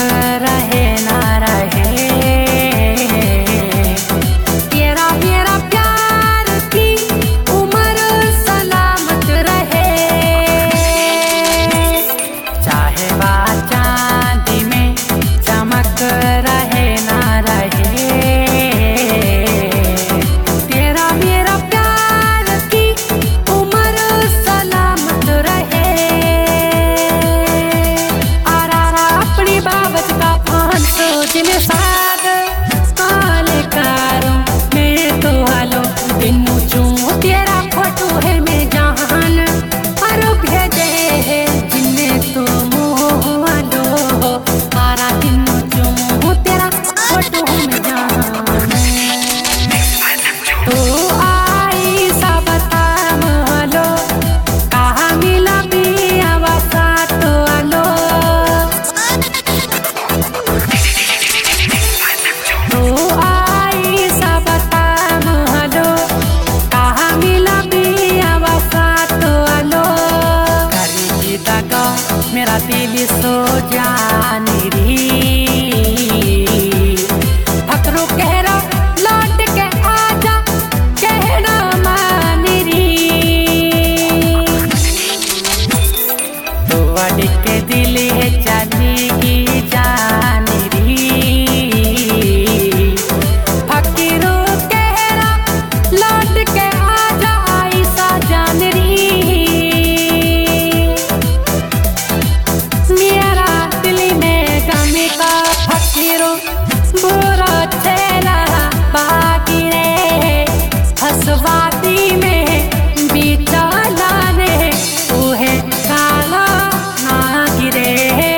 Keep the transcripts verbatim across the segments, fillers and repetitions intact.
रहे ना रहे, तेरा मेरा प्यार की उम्र सलामत रहे। चाहे वह चांदी में चमक रहे ना रहे, तेरा मेरा प्यार की उम्र सलामत रहे। आरा अपनी बाबत का पान सोच में साग काले कारों में तो हालो दिनू चूं तेरा फोटो है मैं जहान और भेजे है जिन्हें तो मोह लो। आरा दिनू चूं तेरा फोटो में जहान तो आई सब तामलो कहा मिला बिया वसा तो आलो। तो आई सब तामलो कहा मिला बिया वसा तो आलो। करी दगा मेरा दिल सो जाने री, फकरो कह रहा लौट के आजा कहना मान री। तो अड़ी के दिल है चली की जान री, फकीरो कह रहा लौट के आजा ऐसा जान री। मेरा दिल में गम का फकीरो बुरा चेला बाकी रे, हसवादी में बिचाला ने उहे काला ना गिरे।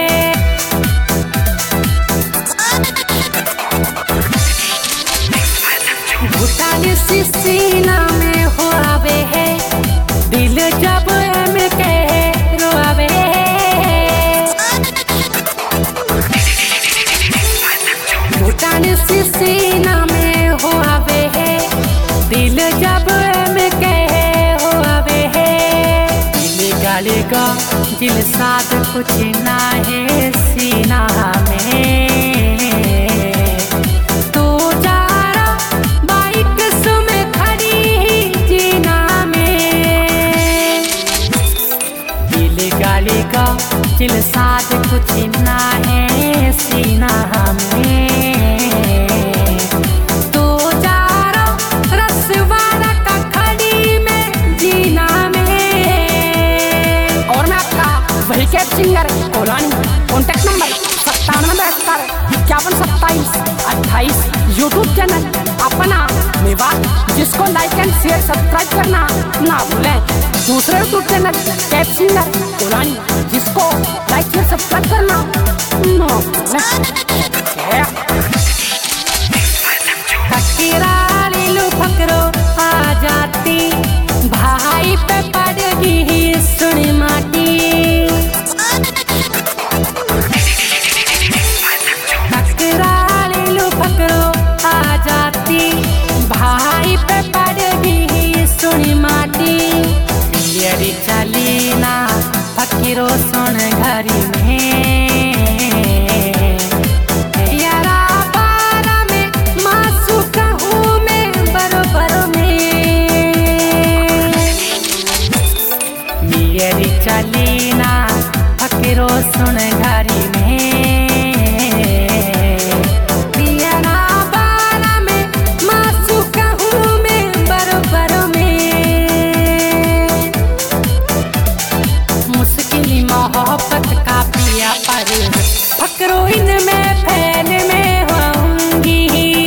भूटान सी सीना में हो आवे है दिल जब में कह रोआवे। भूटान सी सीना में हो आवे है दिल जब में कह हो आवे है। दिल गाली का दिल साथ कुछ ना है सीना में। तो जा रहा बाइक सुमे खड़ी जीना में, दिल गाली का दिल साथ कुछ ना है सीना में। तो जा रहा रसवाड़ा का खड़ी में जीना में। और मैं आपका वही कैब सिंगर कोलानी, कॉन्टेक्ट नंबर सत्तानवे बहत्तर इक्यावन सत्ताईस अट्ठाईस। यूट्यूब चैनल अपना मेवात जिसको लाइक एंड शेयर सब्सक्राइब करना ना भूलें। दूसरे यूट्यूब चैनल कैब सिंगर कोलानी जिसको लाइक शेयर सब्सक्राइब करना ना भूलें। फकीराली लो फकरो आ जाती भाई पे पड़ गई सुनी माटी। फकीराली लो फकरो आ जाती भाई पे पड़ गई सुनी माटी। पियरी चली ना फकीरो सुन घरी में, यारा बारा में मासू कहूँ मैं बरोबर में। मियरी चली ना फकीरो सुन घरी में, यारा बारा में मासू कहूँ मैं बरोबर में। मुश्किल मोहब्बत का पिया पर फकरो इनमें फैल में होंगी।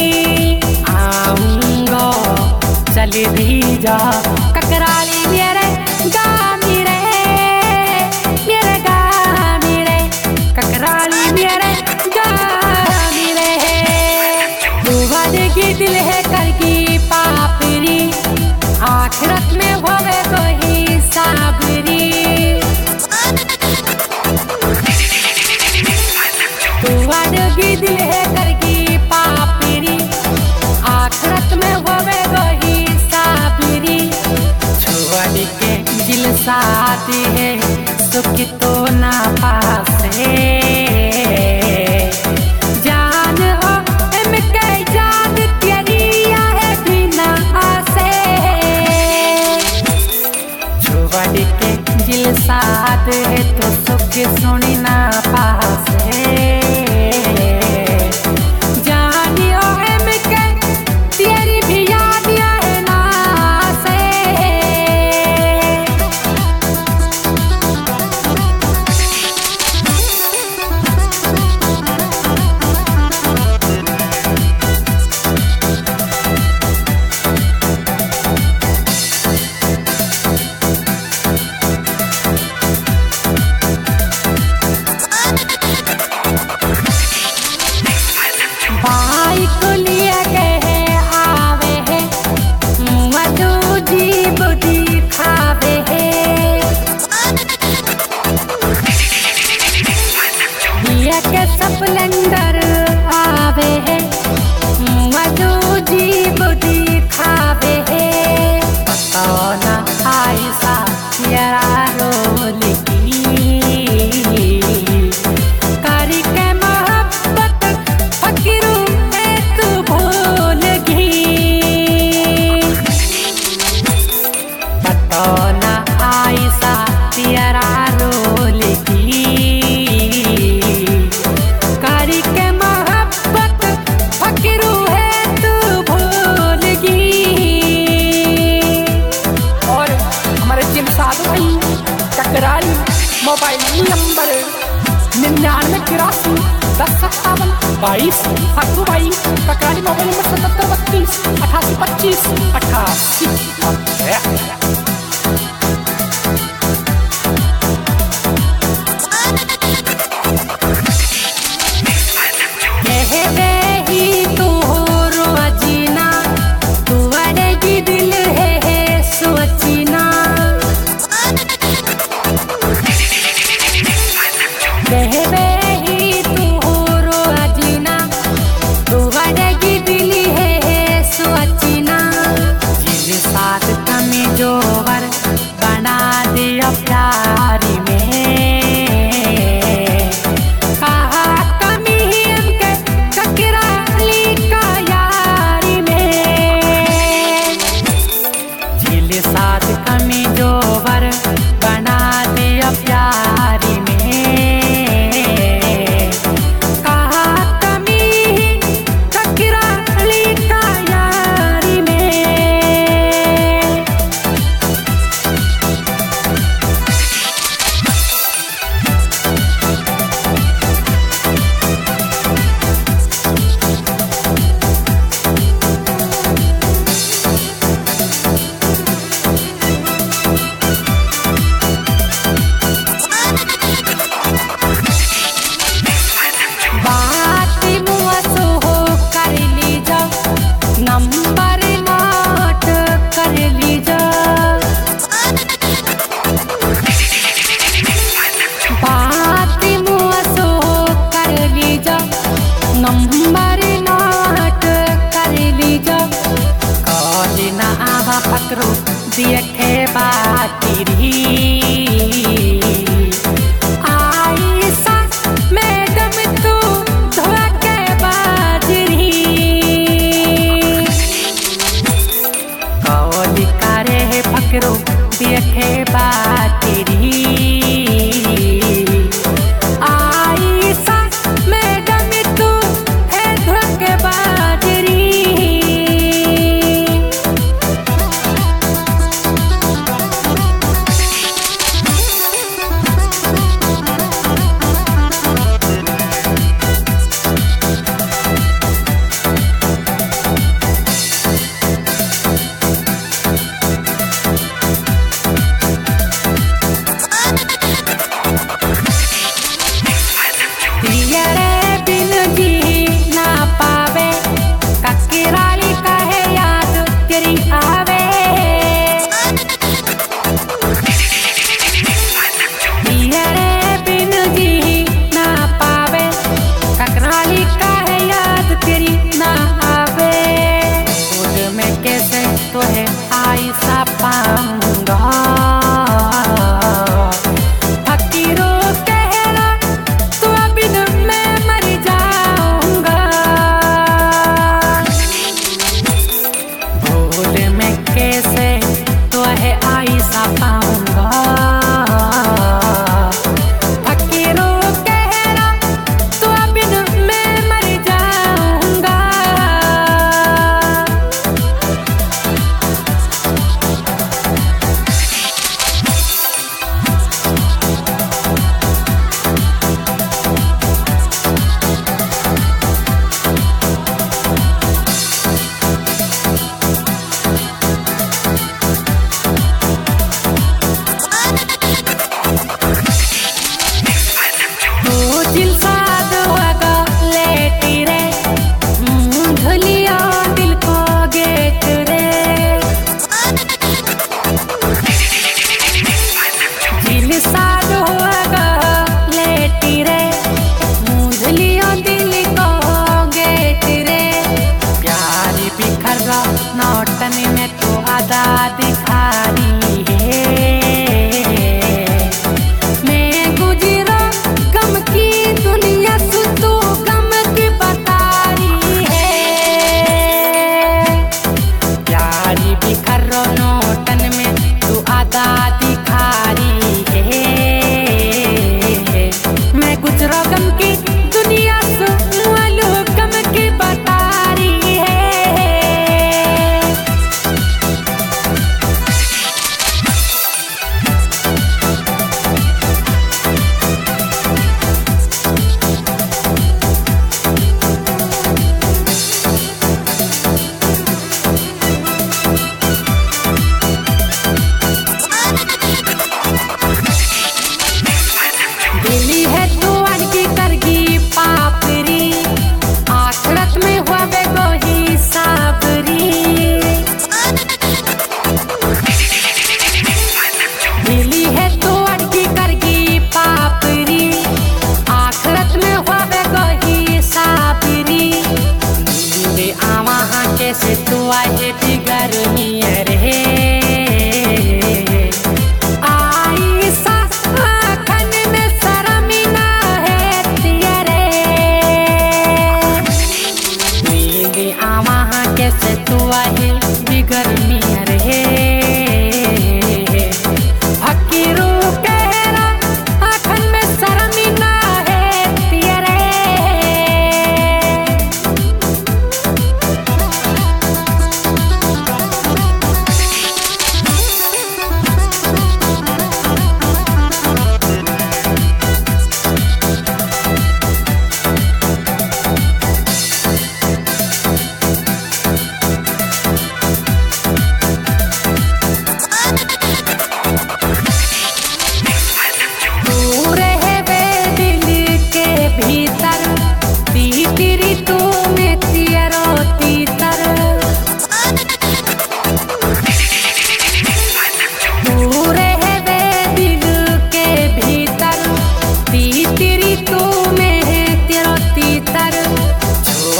आऊंगा चल भी जा ककराली मेरे गामी रे, मेरे गामी रे ककराली मेरे गामी रे। दुआर की दिल है करगी पापरी, आखिरत में होवे कोई साबरी। दुआर की दिल है करगी पापरी, आखिरत में होवे कोई साबरी। छोड़ के दिल साथ है सुख तो ना पासे, बाइक लिए के आवे है मधु जीव दिखावे है ये के स्प्लेंडर आवे है मधु जीव दिखावे है बताओ ना ऐसा यारा रोल की करी के मोहब्बत फकीरू एक भूल गई बताओ ना ऐसा यारा रोल की करी के मोहब्बत फकीरू है तू भूल गई। और हमारे जिम साधु भाई टकराली मोबाइल नंबर निन्यानवे तिरासी दस सत्तावन बाईस साधु भाई टकराली मोबाइल नंबर सतहत्तर बत्तीस अठासी पच्चीस अठासी। प्यारी में कहा कमी हमके टकराली का यारी में झील साथ कमी जोवर बना दिया प्यारी में कहा कमी टकराली का यारी में। नंबर नोट कर लीजा बात मुआसो कर लीजा नंबर नोट कर लीजा कॉली ना आवा पकड़ो देखे बातेरी आईसा मैडम तू धोखे बाजरी करे पकड़ो देखे बातेरी आईसा मैडम तू है धोखे बाजरी।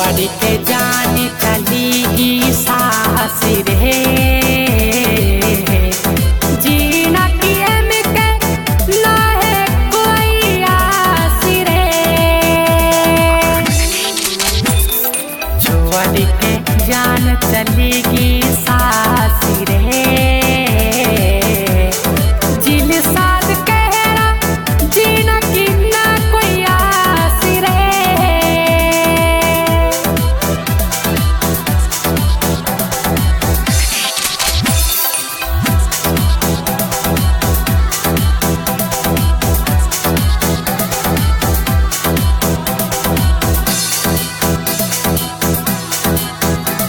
छोड़ के जान चलेगी साहस रे जीना की के ना है कोई आस रे छोड़ के जान चलेगी